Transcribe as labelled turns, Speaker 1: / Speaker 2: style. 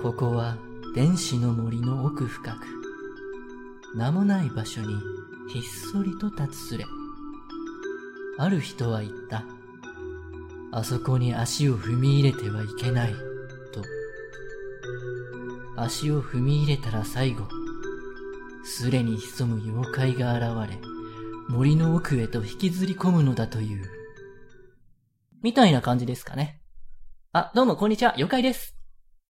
Speaker 1: ここは天使の森の奥深く、名もない場所にひっそりと立つすれ。ある人は言った。あそこに足を踏み入れてはいけない、と。足を踏み入れたら最後、すれに潜む妖怪が現れ、森の奥へと引きずり込むのだという。みたいな感じですかね。あ、どうもこんにちは、妖怪です。